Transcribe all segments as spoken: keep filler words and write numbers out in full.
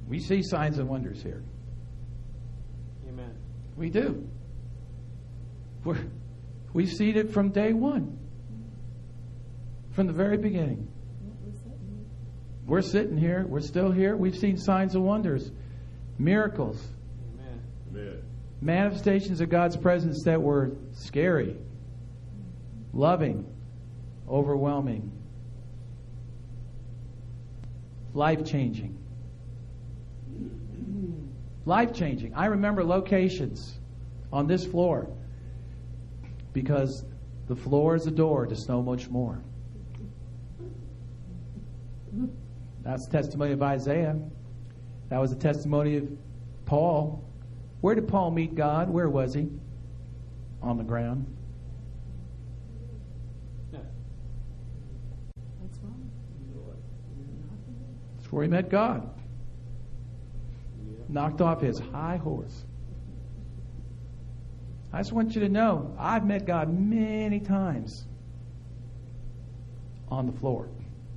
We see signs and wonders here. Amen. We do. We're, we've seen it from day one. From the very beginning. We're sitting here. We're still here. We've seen signs and wonders. Miracles. Amen. Amen. Manifestations of God's presence that were scary, loving, overwhelming, life-changing. Life-changing. I remember locations on this floor because the floor is the door to so much more. That's the testimony of Isaiah. That was the testimony of Paul. Where did Paul meet God? Where was he? On the ground. Yeah. That's wrong. That's where he met God. Yeah. Knocked off his high horse. I just want you to know, I've met God many times on the floor.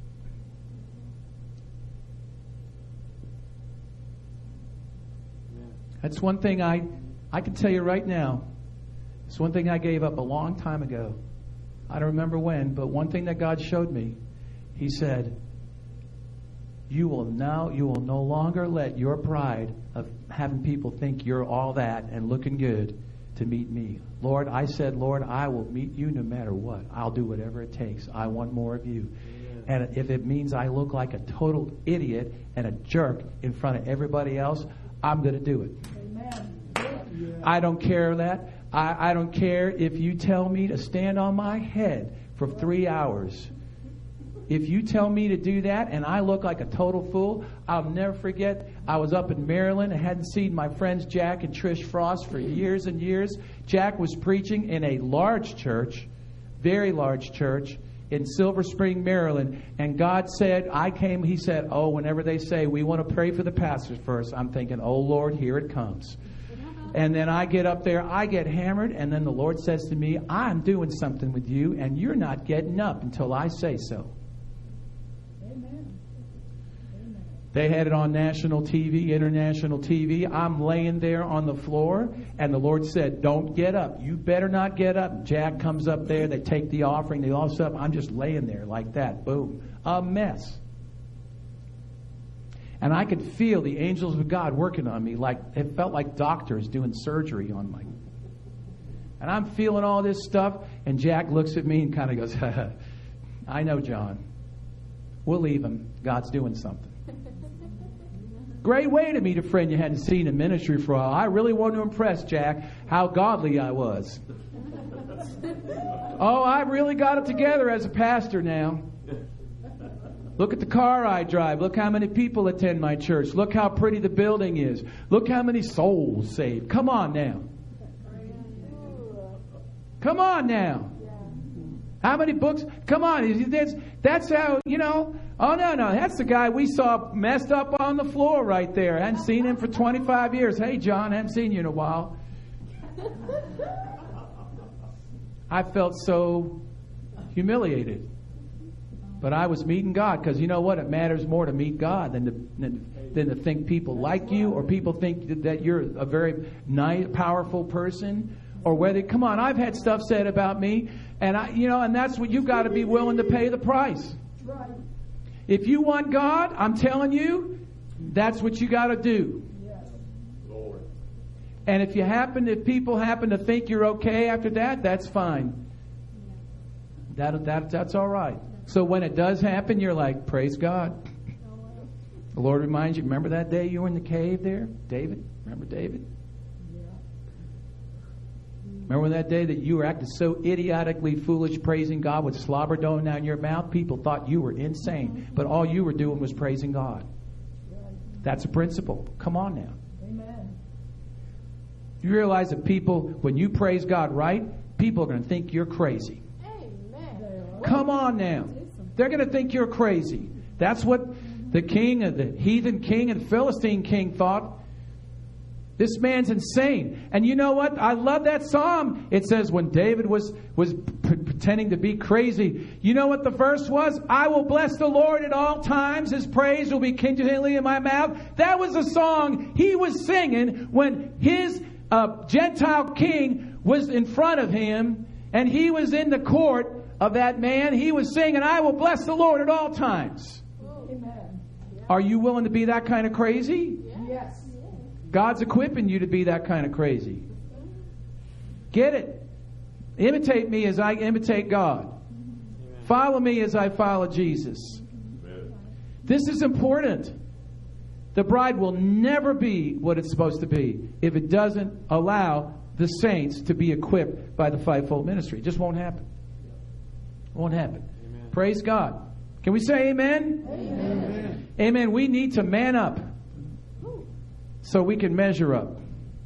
That's one thing I, I can tell you right now. It's one thing I gave up a long time ago. I don't remember when, but one thing that God showed me, He said, you will now, you will no longer let your pride of having people think you're all that and looking good to meet me. Lord, I said, Lord, I will meet you no matter what. I'll do whatever it takes. I want more of you. And if it means I look like a total idiot and a jerk in front of everybody else, I'm going to do it. Amen. I don't care that. I, I don't care if you tell me to stand on my head for three hours. If you tell me to do that and I look like a total fool, I'll never forget. I was up in Maryland and hadn't seen my friends Jack and Trish Frost for years and years. Jack was preaching in a large church, very large church, in Silver Spring, Maryland, and God said, I came, He said, oh, whenever they say, we want to pray for the pastors first, I'm thinking, oh, Lord, here it comes. And then I get up there, I get hammered, and then the Lord says to me, I'm doing something with you, and you're not getting up until I say so. Amen. Amen. They had it on national T V, international T V. I'm laying there on the floor, and the Lord said, don't get up. You better not get up. Jack comes up there. They take the offering. They all stuff. I'm just laying there like that. Boom. A mess. And I could feel the angels of God working on me. Like it felt like doctors doing surgery on my... And I'm feeling all this stuff, and Jack looks at me and kind of goes, I know, John. We'll leave him. God's doing something. Great way to meet a friend you hadn't seen in ministry for a while. I really want to impress Jack how godly I was. Oh, I've really got it together as a pastor now. Look at the car I drive. Look how many people attend my church. Look how pretty the building is. Look how many souls saved. Come on now. Come on now. How many books? Come on. That's, that's how, you know. Oh, no, no. That's the guy we saw messed up on the floor right there. I hadn't seen him for twenty-five years. Hey, John, I haven't seen you in a while. I felt so humiliated. But I was meeting God because you know what? It matters more to meet God than to, than, than to think people like you or people think that you're a very nice, powerful person. Or whether, come on, I've had stuff said about me. And, I, you know, and that's what you've got to be willing to pay the price. Right. If you want God, I'm telling you, that's what you got to do. Yes. Lord. And if you happen, if people happen to think you're okay after that, that's fine. That, that, that's all right. So when it does happen, you're like, praise God. The Lord reminds you, remember that day you were in the cave there? David? Remember David? Remember that day that you were acting so idiotically foolish, praising God with slobber going down your mouth? People thought you were insane, but all you were doing was praising God. That's a principle. Come on now. Amen. You realize that people, when you praise God right, people are going to think you're crazy. Amen. Come on now. They're going to think you're crazy. That's what the king, the heathen king and the Philistine king thought. This man's insane. And you know what? I love that psalm. It says when David was, was p- pretending to be crazy, you know what the verse was? I will bless the Lord at all times. His praise will be continually in my mouth. That was a song he was singing when his uh, Gentile king was in front of him and he was in the court of that man. He was singing, I will bless the Lord at all times. Amen. Are you willing to be that kind of crazy? Yes. God's equipping you to be that kind of crazy. Get it. Imitate me as I imitate God. Amen. Follow me as I follow Jesus. Amen. This is important. The bride will never be what it's supposed to be if it doesn't allow the saints to be equipped by the fivefold ministry. It just won't happen. Won't happen. Amen. Praise God. Can we say amen? Amen. Amen. We need to man up so we can measure up.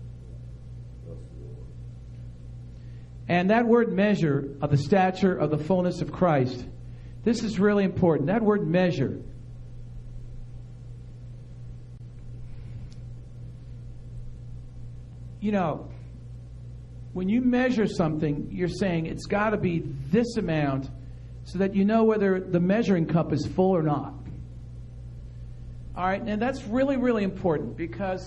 And that word measure, of the stature of the fullness of Christ, this is really important. That word measure. You know, when you measure something, you're saying it's got to be this amount so that you know whether the measuring cup is full or not. All right, and that's really, really important because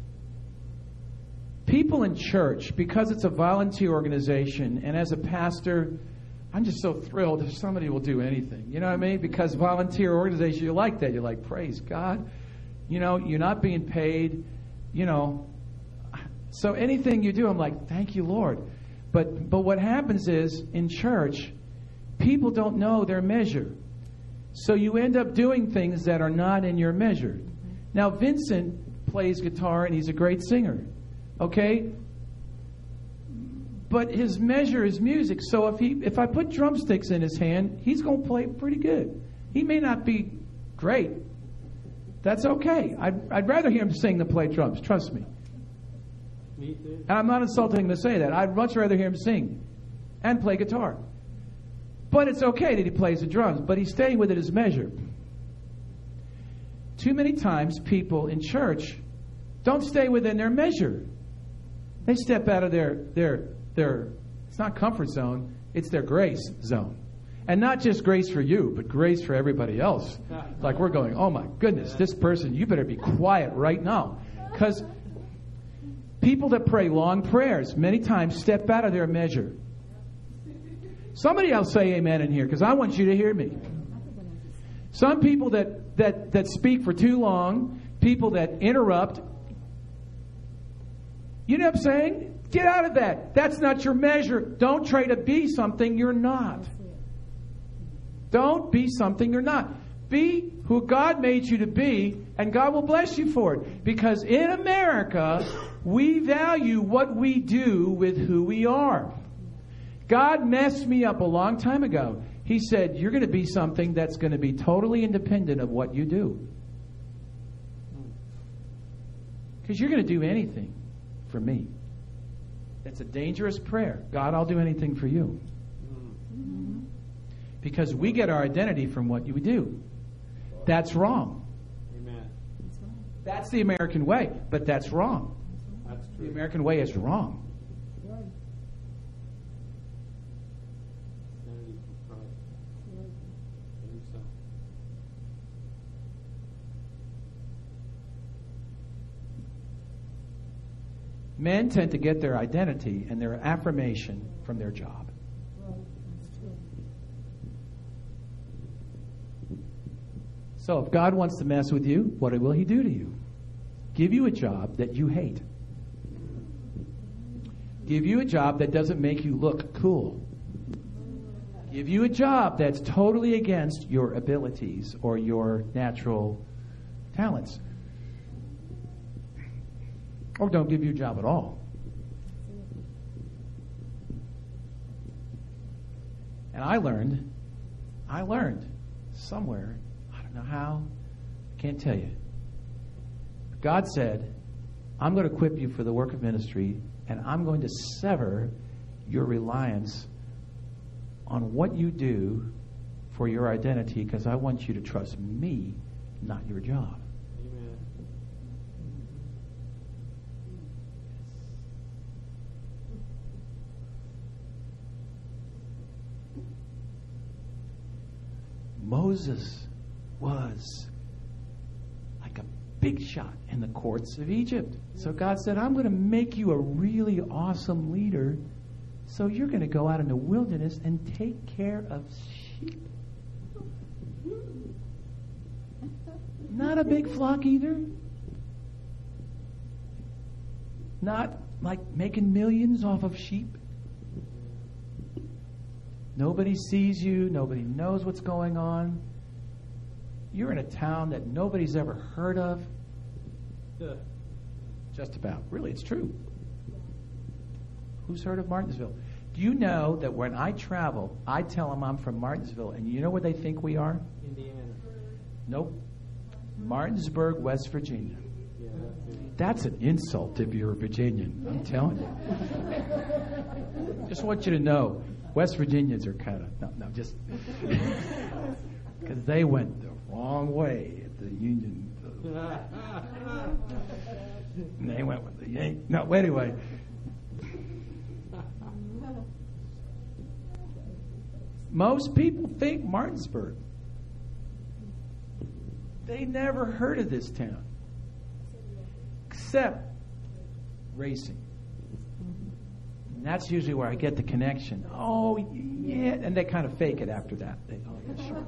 people in church, because it's a volunteer organization, and as a pastor, I'm just so thrilled if somebody will do anything. You know what I mean? Because volunteer organization, you like that. You're like, praise God. You know, you're not being paid, you know. So anything you do, I'm like, thank you, Lord. But but what happens is, in church, people don't know their measure. So you end up doing things that are not in your measure. Now, Vincent plays guitar and he's a great singer. Okay? But his measure is music. So if he if I put drumsticks in his hand, he's going to play pretty good. He may not be great. That's okay. I'd, I'd rather hear him sing than play drums. Trust me. Me too. And I'm not insulting him to say that. I'd much rather hear him sing and play guitar. But it's okay that he plays the drums, but he's staying within his measure. Too many times people in church don't stay within their measure. They step out of their, their, their, it's not comfort zone, it's their grace zone. And not just grace for you, but grace for everybody else. Like we're going, oh my goodness, this person, you better be quiet right now. Because people that pray long prayers many times step out of their measure. Somebody else say amen in here because I want you to hear me. Some people that, that, that speak for too long, people that interrupt. You know what I'm saying? Get out of that. That's not your measure. Don't try to be something you're not. Don't be something you're not. Be who God made you to be, and God will bless you for it. Because in America, we value what we do with who we are. God messed me up a long time ago. He said, you're going to be something that's going to be totally independent of what you do. Because you're going to do anything for me. That's a dangerous prayer. God, I'll do anything for you. Because we get our identity from what you do. That's wrong. Amen. That's the American way, but that's wrong. That's The true. American way is wrong. Identity from Christ. And himself. Men tend to get their identity and their affirmation from their job. So if God wants to mess with you, what will he do to you? Give you a job that you hate. Give you a job that doesn't make you look cool. Give you a job that's totally against your abilities or your natural talents. Or don't give you a job at all. And I learned, I learned somewhere, I don't know how, I can't tell you. God said, I'm going to equip you for the work of ministry, and I'm going to sever your reliance on what you do for your identity, because I want you to trust me, not your job. Amen. Moses was like a big shot in the courts of Egypt. So God said, I'm going to make you a really awesome leader. So you're going to go out in the wilderness and take care of sheep. Not a big flock either. Not like making millions off of sheep. Nobody sees you. Nobody knows what's going on. You're in a town that nobody's ever heard of. Yeah. Just about. Really, it's true. Who's heard of Martinsville? Do you know that when I travel, I tell them I'm from Martinsville, and you know where they think we are? Indiana. Nope. Martinsburg, West Virginia. Yeah, that too. That's an insult if you're a Virginian, I'm telling you. Just want you to know, West Virginians are kind of, no, no, just, because they went the wrong way at the Union. And they went with the Yank. No, anyway. Most people think Martinsburg. They never heard of this town. Except racing. And that's usually where I get the connection. Oh, yeah. And they kind of fake it after that. They, oh, yeah, sure.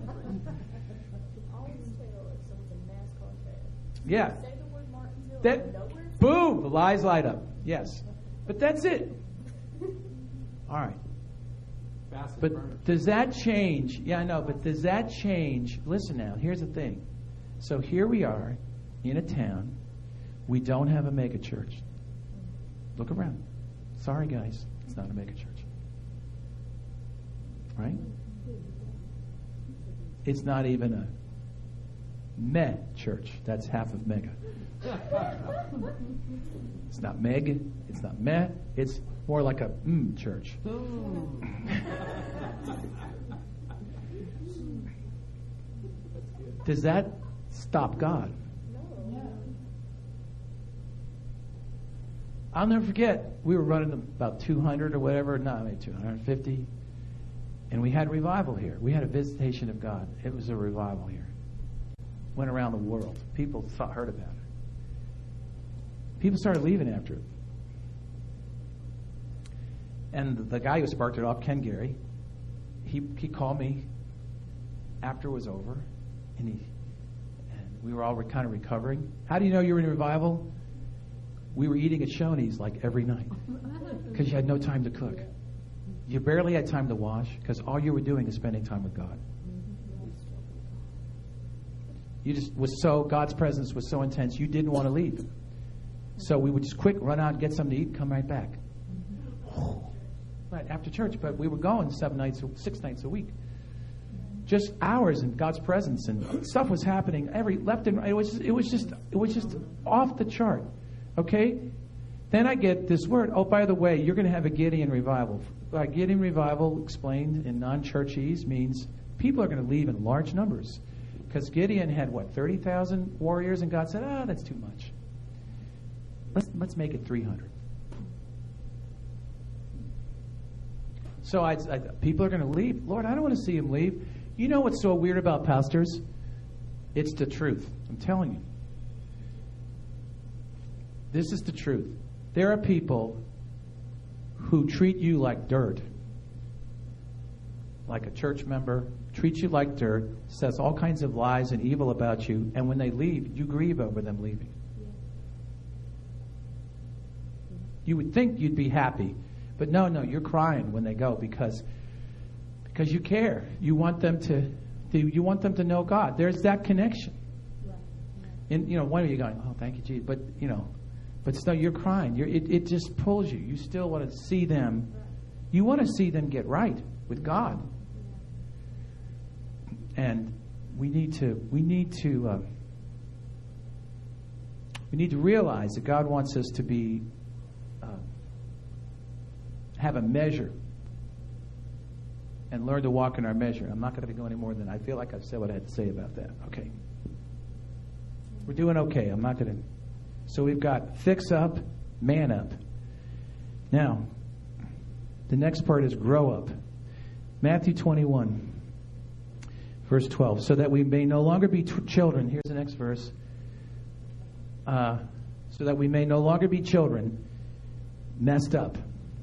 Yeah. That, boom, the lies light up. Yes. But that's it. All right. Fast But burner. does that change? Yeah, I know, but does that change? Listen now, here's the thing. So here we are in a town. We don't have a mega church. Look around. Sorry, guys. It's not a mega church. Right? It's not even a me church. That's half of mega. It's not meg. It's not meh. It's more like a mm church. Does that stop God? I'll never forget, we were running about two hundred or whatever, not maybe two hundred fifty, and we had revival here. We had a visitation of God. It was a revival here. Went around the world. People thought, heard about it. People started leaving after it. And the guy who sparked it off, Ken Gary, he he called me after it was over, and he and we were all re- kind of recovering. How do you know you were in revival? We were eating at Shoney's like every night because you had no time to cook. You barely had time to wash because all you were doing is spending time with God. You just was so God's presence was so intense you didn't want to leave. So we would just quick run out and get something to eat and come right back. Right after church, but we were going seven nights, six nights a week. Just hours in God's presence, and stuff was happening every left and right. It was just, it was just it was just off the chart. Okay? Then I get this word. Oh, by the way, you're going to have a Gideon revival. Uh, Gideon revival, explained in non-churchese, means people are going to leave in large numbers. Because Gideon had, what, thirty thousand warriors, and God said, ah, that's too much. Let's, let's make it three hundred. So I, I, people are going to leave. Lord, I don't want to see them leave. You know what's so weird about pastors? It's the truth. I'm telling you. This is the truth. There are people who treat you like dirt. Like a church member, treats you like dirt, says all kinds of lies and evil about you, and when they leave, you grieve over them leaving. You would think you'd be happy, but no, no, you're crying when they go because because you care. You want them to, to you want them to know God. There's that connection. And you know, one of you going, oh, thank you, Jesus, but you know. But still, you're crying. You're, it, it just pulls you. You still want to see them. You want to see them get right with God. And we need to. We need to. Uh, we need to realize that God wants us to be uh, have a measure and learn to walk in our measure. I'm not going to go any more than I feel like I've said what I had to say about that. Okay. We're doing okay. I'm not going to. So we've got fix up, man up. Now, the next part is grow up. Matthew twenty-one, Verse twelve, so that we may no longer be t- children. Here's the next verse. Uh, so that we may no longer be children, messed up,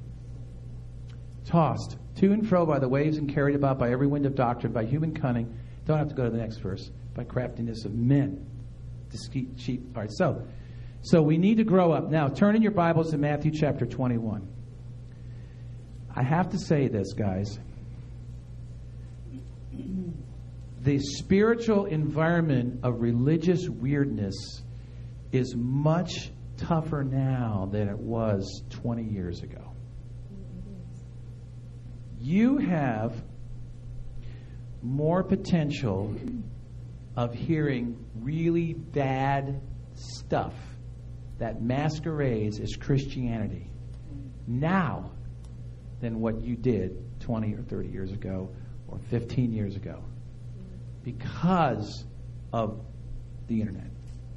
tossed to and fro by the waves and carried about by every wind of doctrine, by human cunning. Don't have to go to the next verse. By craftiness of men. Deceit, cheap. All right, so, so we need to grow up. Now, turn in your Bibles to Matthew chapter twenty-one. I have to say this, guys. The spiritual environment of religious weirdness is much tougher now than it was twenty years ago. You have more potential of hearing really bad stuff that masquerades as Christianity now than what you did twenty or thirty years ago or fifteen years ago because of the internet.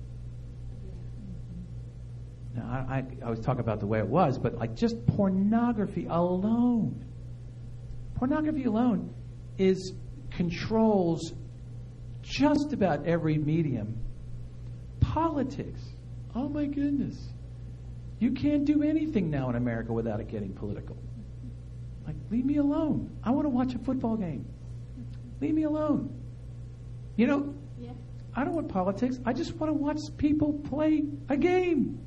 Now, I, I, I was talking about the way it was, but like just pornography alone, pornography alone is controls just about every medium. Politics. Oh my goodness. You can't do anything now in America without it getting political. Like, leave me alone. I want to watch a football game. Leave me alone. You know, yeah. I don't want politics. I just want to watch people play a game.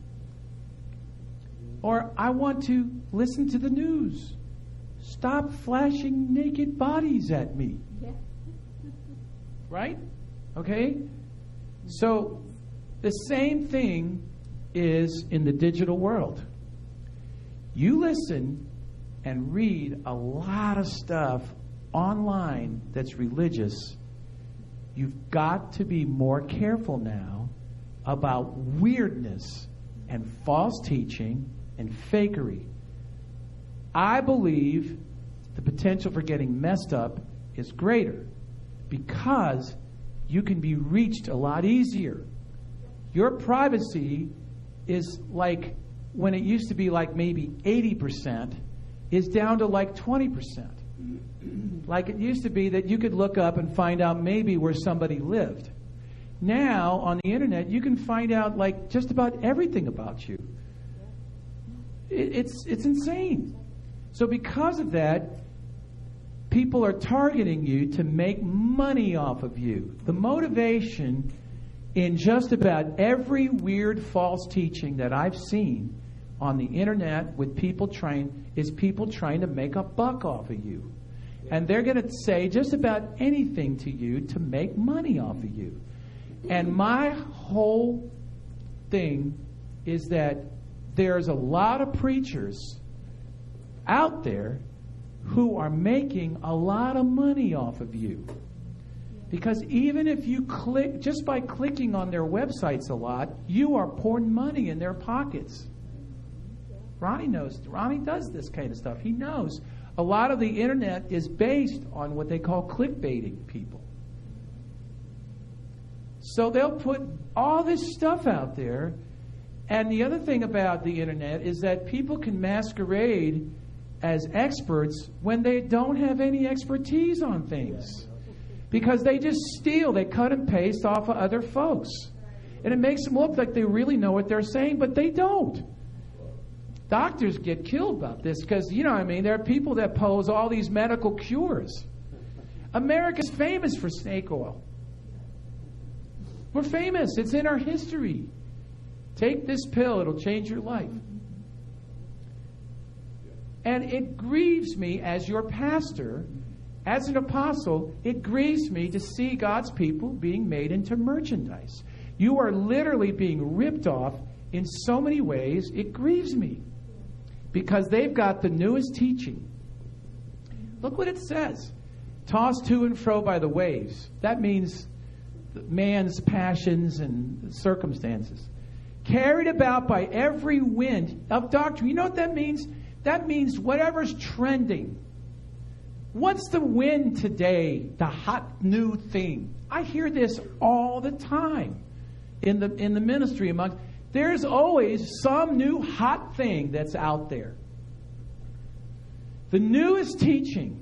Or I want to listen to the news. Stop flashing naked bodies at me. Yeah. Right? Okay? So, the same thing is in the digital world. You listen and read a lot of stuff online that's religious. You've got to be more careful now about weirdness and false teaching and fakery. I believe the potential for getting messed up is greater because you can be reached a lot easier. Your privacy is like, when it used to be like maybe eighty percent, is down to like twenty percent. Like it used to be that you could look up and find out maybe where somebody lived. Now, on the internet, you can find out like just about everything about you. It, it's it's insane. So because of that, people are targeting you to make money off of you. The motivation in just about every weird false teaching that I've seen on the internet with people trying is people trying to make a buck off of you. And they're going to say just about anything to you to make money off of you. And my whole thing is that there's a lot of preachers out there who are making a lot of money off of you. Because even if you click, just by clicking on their websites a lot, you are pouring money in their pockets. Ronnie knows. Ronnie does this kind of stuff. He knows. A lot of the internet is based on what they call clickbaiting people. So they'll put all this stuff out there. And the other thing about the internet is that people can masquerade as experts when they don't have any expertise on things. Because they just steal, they cut and paste off of other folks. And it makes them look like they really know what they're saying, but they don't. Doctors get killed about this because, you know what I mean, there are people that pose all these medical cures. America's famous for snake oil. We're famous. It's in our history. Take this pill, it'll change your life. And it grieves me as your pastor, as an apostle, it grieves me to see God's people being made into merchandise. You are literally being ripped off in so many ways, it grieves me. Because they've got the newest teaching. Look what it says. Tossed to and fro by the waves. That means man's passions and circumstances. Carried about by every wind of doctrine. You know what that means? That means whatever's trending. What's the wind today? The hot new thing. I hear this all the time in the in the ministry among. There's always some new hot thing that's out there. The newest teaching,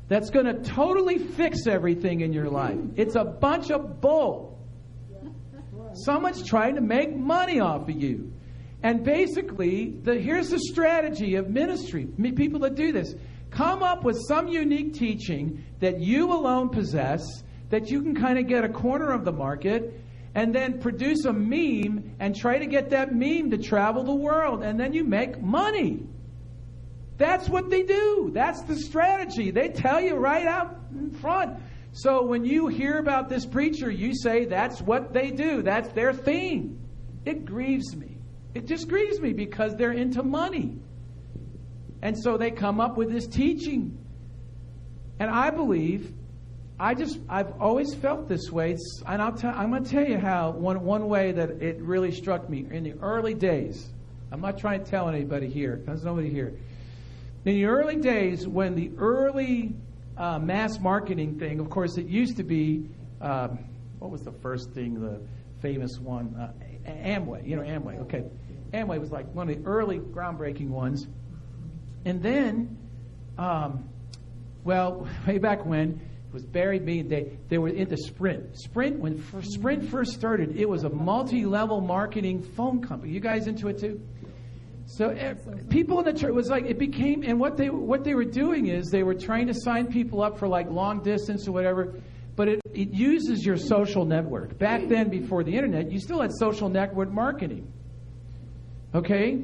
that's going to totally fix everything in your life. It's a bunch of bull. Someone's trying to make money off of you. And basically, the, here's the strategy of ministry. People that do this. Come up with some unique teaching that you alone possess, that you can kind of get a corner of the market, and then produce a meme and try to get that meme to travel the world. And then you make money. That's what they do. That's the strategy. They tell you right out in front. So when you hear about this preacher, you say that's what they do. That's their thing. It grieves me. It just grieves me because they're into money. And so they come up with this teaching. And I believe, I just, I've always felt this way. It's, and I'll tell, I'm going to tell you how, one, one way that it really struck me in the early days. I'm not trying to tell anybody here. There's nobody here. In the early days, when the early uh, mass marketing thing, of course, it used to be, um, what was the first thing, the famous one? Uh, Amway, you know, Amway, okay. Amway was like one of the early groundbreaking ones. And then, um, well, way back when, it was Barry Bean, they, they were into Sprint. Sprint, when first, Sprint first started, it was a multi-level marketing phone company. You guys into it too? So uh, people in the church, it was like, it became, and what they what they were doing is they were trying to sign people up for like long distance or whatever, but it, it uses your social network. Back then, before the internet, you still had social network marketing. Okay?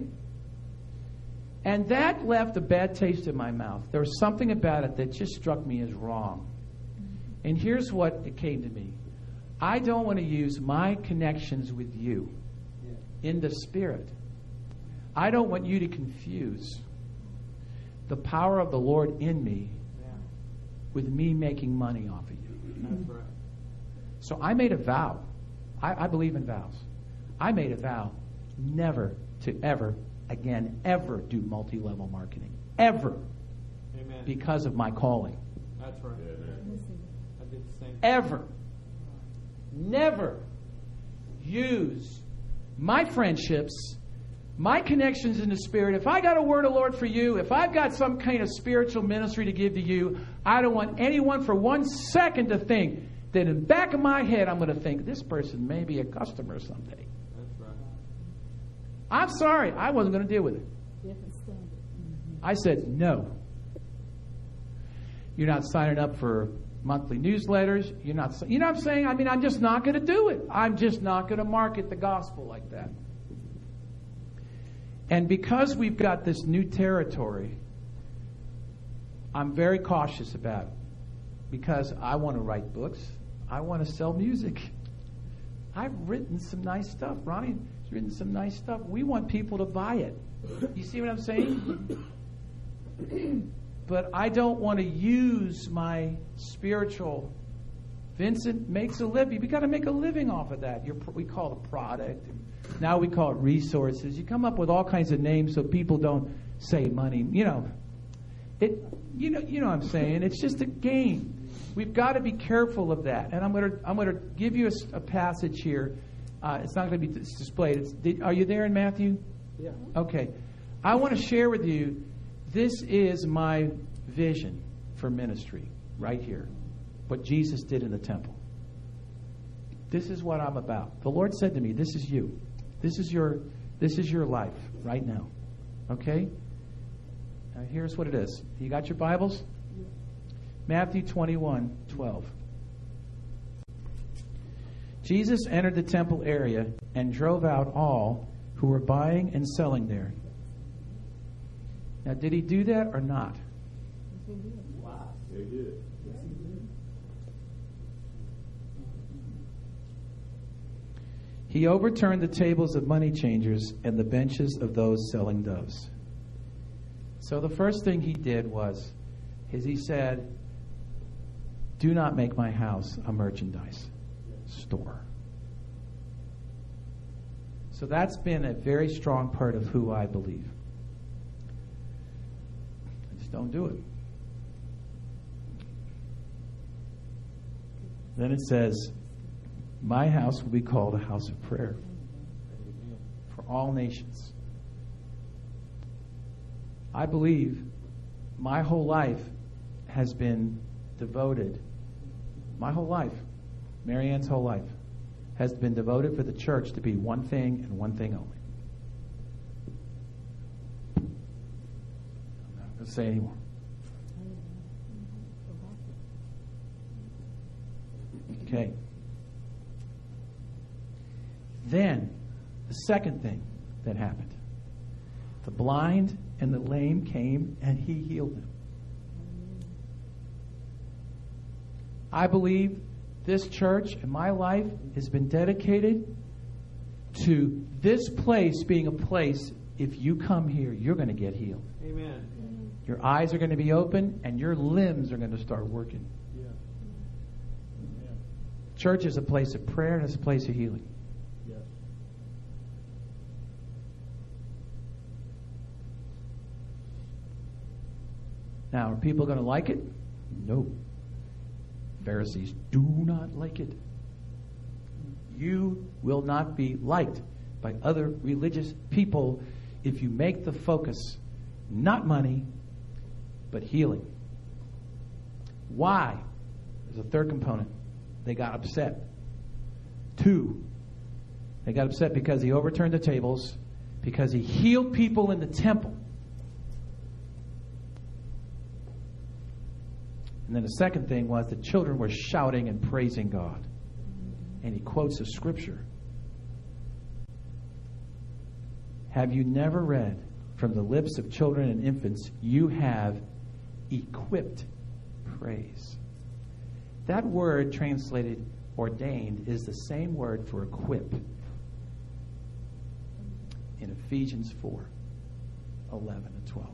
And that left a bad taste in my mouth. There was something about it that just struck me as wrong. And here's what it came to me. I don't want to use my connections with you in the Spirit. I don't want you to confuse the power of the Lord in me with me making money off of you. That's right. So I made a vow. I, I believe in vows. I made a vow never to ever again, ever do multi-level marketing. Ever. Amen. Because of my calling. That's right. I did the same. Ever. Never use my friendships, my connections in the Spirit. If I got a word of Lord for you, if I've got some kind of spiritual ministry to give to you, I don't want anyone for one second to think that in the back of my head I'm going to think this person may be a customer someday. That's right. I'm sorry, I wasn't going to deal with it. I said no. You're not signing up for monthly newsletters. You're not. You know what I'm saying? I mean, I'm just not going to do it. I'm just not going to market the gospel like that. And because we've got this new territory, I'm very cautious about it. Because I want to write books. I want to sell music. I've written some nice stuff. Ronnie's written some nice stuff. We want people to buy it. You see what I'm saying? But I don't want to use my spiritual. Vincent makes a living. We got to make a living off of that. You're, we call it a product. Now we call it resources. You come up with all kinds of names so people don't say money. You know, it. You know, you know what I'm saying. It's just a game. We've got to be careful of that. And I'm going to I'm going to give you a, a passage here. Uh, it's not going to be displayed. It's, did, are you there in Matthew? Yeah. Okay. I want to share with you. This is my vision for ministry right here. What Jesus did in the temple. This is what I'm about. The Lord said to me, this is you. This is your this is your life right now. Okay? Now here's what it is. You got your Bibles? Matthew twenty-one twelve. Jesus entered the temple area and drove out all who were buying and selling there. Now, did he do that or not? Wow. They did. Yes, he did. He overturned the tables of money changers and the benches of those selling doves. So the first thing he did was, is he said, do not make my house a merchandise store. So that's been a very strong part of who I believe. Just don't do it. Then it says, my house will be called a house of prayer for all nations. I believe my whole life has been devoted, my whole life, Marianne's whole life, has been devoted for the church to be one thing and one thing only. I'm not going to say anymore. Okay. Then, the second thing that happened. The blind and the lame came and he healed them. I believe this church and my life has been dedicated to this place being a place, if you come here, you're going to get healed. Amen. Your eyes are going to be open and your limbs are going to start working. Yeah. Yeah. Church is a place of prayer and it's a place of healing. Yes. Now, are people going to like it? No. Pharisees do not like it. You will not be liked by other religious people if you make the focus not money, but healing. Why? There's a third component. They got upset. Two, they got upset because he overturned the tables, because he healed people in the temple. And then the second thing was the children were shouting and praising God. And he quotes a scripture. Have you never read, from the lips of children and infants, you have equipped praise? That word translated ordained is the same word for equip in Ephesians four, eleven and twelve.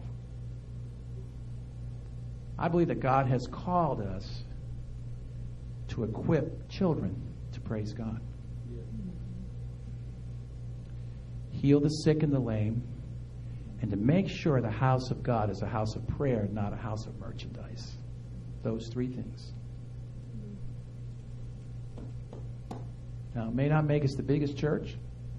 I believe that God has called us to equip children to praise God. Yeah. Heal the sick and the lame, and to make sure the house of God is a house of prayer, not a house of merchandise. Those three things. Now, it may not make us the biggest church.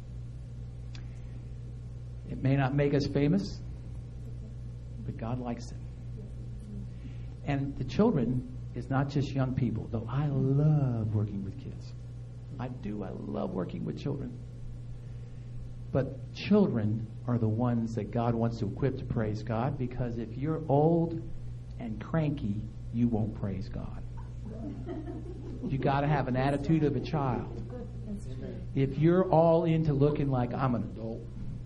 It may not make us famous, but God likes it. And the children is not just young people, though I love working with kids. I do. I love working with children. But children are the ones that God wants to equip to praise God, because if you're old and cranky, you won't praise God. You got to have an attitude of a child. If you're all into looking like I'm an adult,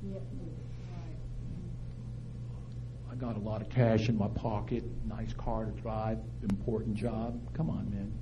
I got a lot of cash in my pocket, nice car to drive, important job. Come on, man.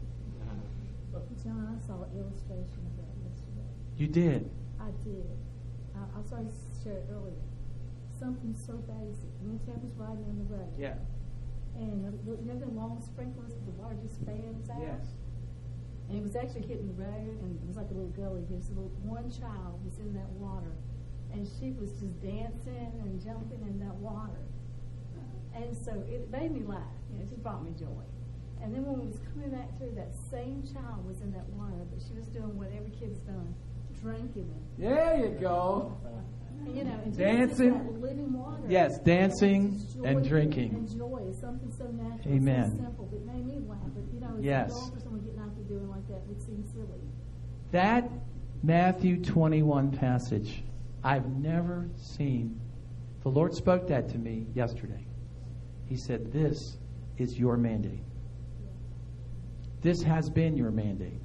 John, I saw an illustration of that yesterday. You did. I did. I, I was sorry to share it earlier. Something so basic. When Ted was riding on the road. Yeah. And the, you know the long sprinklers, the water just fans out? Yes. And it was actually hitting the road, and it was like a little gully here. So one child was in that water, and she was just dancing and jumping in that water. And so it made me laugh. You know, it just brought me joy. And then when we was coming back through, that same child was in that water, but she was doing what every kid's done, drinking it. There you go. And, you know, and dancing. That living water. Yes, dancing joy and drinking. And joy is something so natural, Amen. so simple, but it made me laugh. But, you know, it's Yes. dull for someone getting out there doing like that would seem silly. That Matthew twenty-one passage, I've never seen. The Lord spoke that to me yesterday. He said, this is your mandate. This has been your mandate.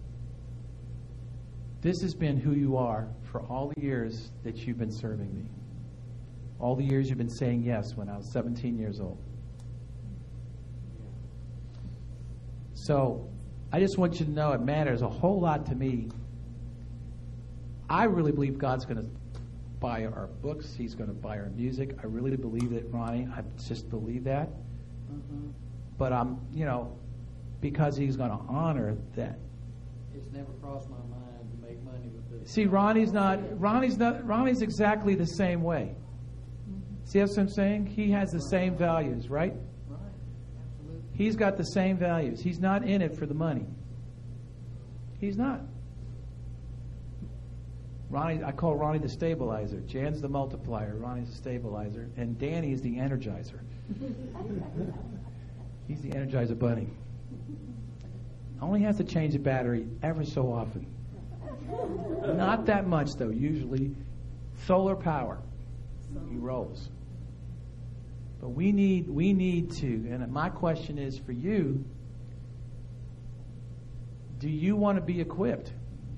This has been who you are for all the years that you've been serving me. All the years you've been saying yes when I was seventeen years old. So I just want you to know it matters a whole lot to me. I really believe God's going to buy our books. He's going to buy our music. I really believe that, Ronnie. I just believe that. Mm-hmm. But I'm, you know, because he's going to honor that. It's never crossed my mind to make money with this. See, Ronnie's not. Ronnie's not. Ronnie's exactly the same way. See what I'm saying? He has the same values, right? Right. Absolutely. He's got the same values. He's not in it for the money. He's not. Ronnie, I call Ronnie the stabilizer. Jan's the multiplier. Ronnie's the stabilizer, and Danny is the energizer. He's the Energizer Bunny. Only has to change the battery ever so often. Not that much, though. Usually solar power. He rolls. But we need we need to, and my question is for you, do you want to be equipped?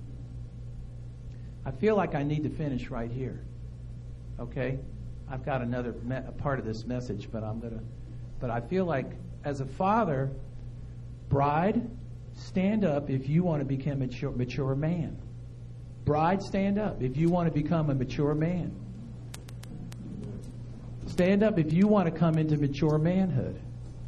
I feel like I need to finish right here. Okay? I've got another me- a part of this message, but I'm going to but I feel like as a father, bride, stand up if you want to become a mature, mature man. Bride, stand up if you want to become a mature man. Stand up if you want to come into mature manhood.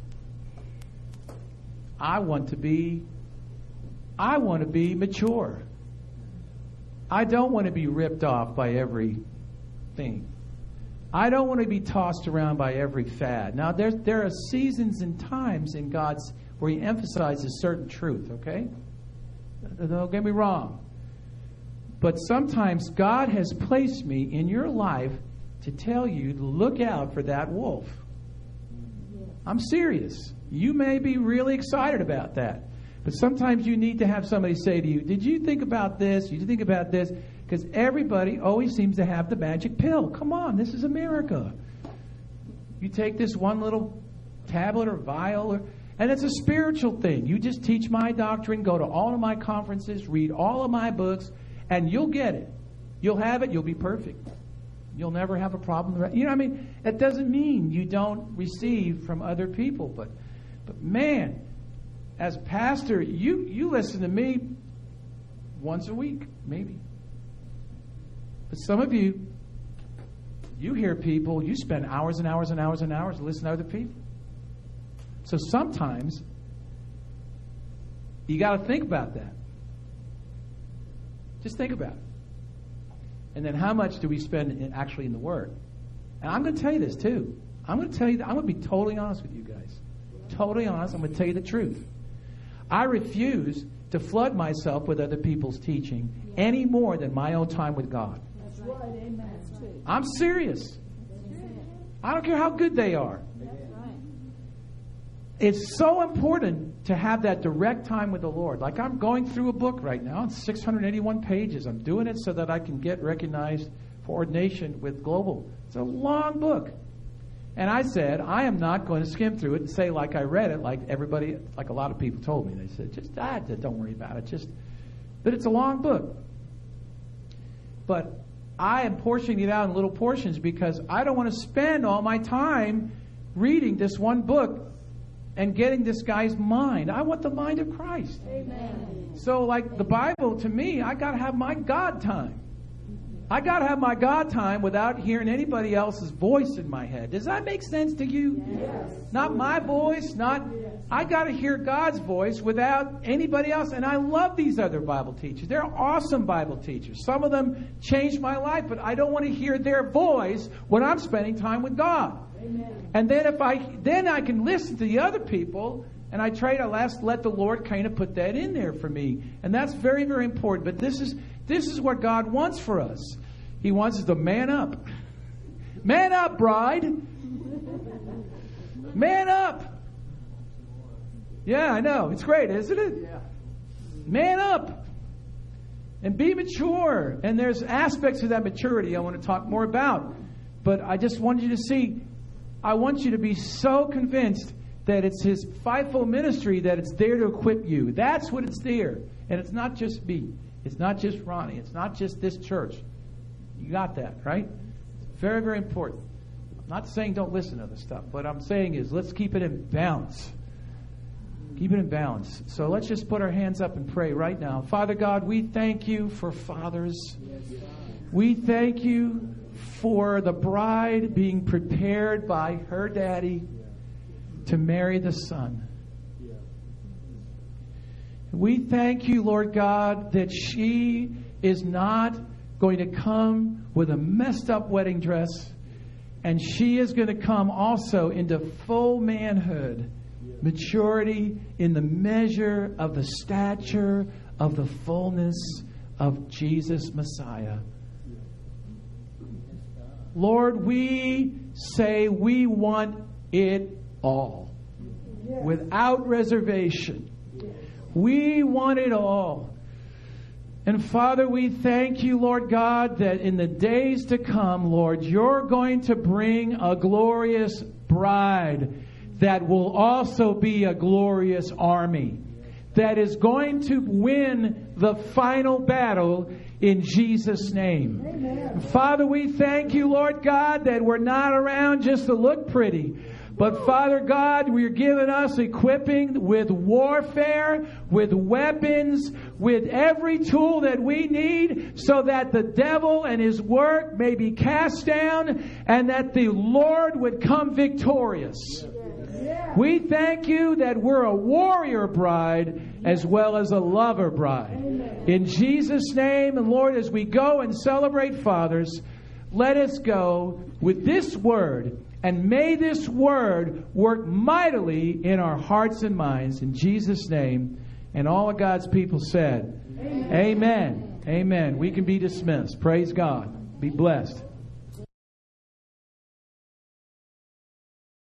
I want to be, I want to be mature. I don't want to be ripped off by everything. I don't want to be tossed around by every fad. Now, there's, there are seasons and times in God's where He emphasizes certain truth, okay? Don't get me wrong. But sometimes God has placed me in your life to tell you to look out for that wolf. I'm serious. You may be really excited about that. But sometimes you need to have somebody say to you, did you think about this? Did you think about this? Because everybody always seems to have the magic pill. Come on, this is America. You take this one little tablet or vial, or, and it's a spiritual thing. You just teach my doctrine, go to all of my conferences, read all of my books, and you'll get it. You'll have it. You'll be perfect. You'll never have a problem. You know what I mean? It doesn't mean you don't receive from other people. But, but man, as a pastor, you, you listen to me once a week, maybe. But some of you, you hear people, you spend hours and hours and hours and hours listening to other people. So sometimes you got to think about that. Just think about it. And then how much do we spend in, actually in the Word? And I'm going to tell you this too. I'm going to tell you that I'm going to be totally honest with you guys. Totally honest. I'm going to tell you the truth. I refuse to flood myself with other people's teaching any more than my own time with God. That's right. Amen. I'm serious. I don't care how good they are. It's so important to have that direct time with the Lord. Like I'm going through a book right now. It's six hundred eighty-one pages. I'm doing it so that I can get recognized for ordination with Global. It's a long book. And I said, I am not going to skim through it and say like I read it, like everybody, like a lot of people told me. They said, just ah, don't worry about it. Just, but it's a long book. But I am portioning it out in little portions because I don't want to spend all my time reading this one book and getting this guy's mind. I want the mind of Christ. Amen. So like the Bible, to me, I got to have my God time. I got to have my God time without hearing anybody else's voice in my head. Does that make sense to you? Yes. Not my voice, not... I got to hear God's voice without anybody else. And I love these other Bible teachers. They're awesome Bible teachers. Some of them changed my life, but I don't want to hear their voice when I'm spending time with God. Amen. And then if I then I can listen to the other people, and I try to let, let the Lord kind of put that in there for me. And that's very, very important. But this is this is what God wants for us. He wants us to man up. Man up, bride. Man up. Yeah, I know. It's great, isn't it? Yeah. Man up. And be mature. And there's aspects of that maturity I want to talk more about. But I just want you to see, I want you to be so convinced that it's His fivefold ministry, that it's there to equip you. That's what it's there. And it's not just me. It's not just Ronnie. It's not just this church. You got that, right? It's very, very important. I'm not saying don't listen to other stuff. What I'm saying is let's keep it in balance. Keep it in balance. So let's just put our hands up and pray right now. Father God, we thank you for fathers. We thank you for the bride being prepared by her daddy to marry the son. We thank you, Lord God, that she is not going to come with a messed up wedding dress, and she is going to come also into full manhood, maturity in the measure of the stature of the fullness of Jesus Messiah. Lord, we say we want it all. without reservation. We want it all. And Father, we thank you, Lord God, that in the days to come, Lord, you're going to bring a glorious bride that will also be a glorious army, that is going to win the final battle in Jesus' name. Amen. Father, we thank you, Lord God, that we're not around just to look pretty. But Father God, you're giving us equipping with warfare, with weapons, with every tool that we need so that the devil and his work may be cast down and that the Lord would come victorious. We thank you that we're a warrior bride as well as a lover bride. In Jesus' name, and Lord, as we go and celebrate fathers, let us go with this word. And may this word work mightily in our hearts and minds. In Jesus' name. And all of God's people said, Amen. Amen. Amen. We can be dismissed. Praise God. Be blessed.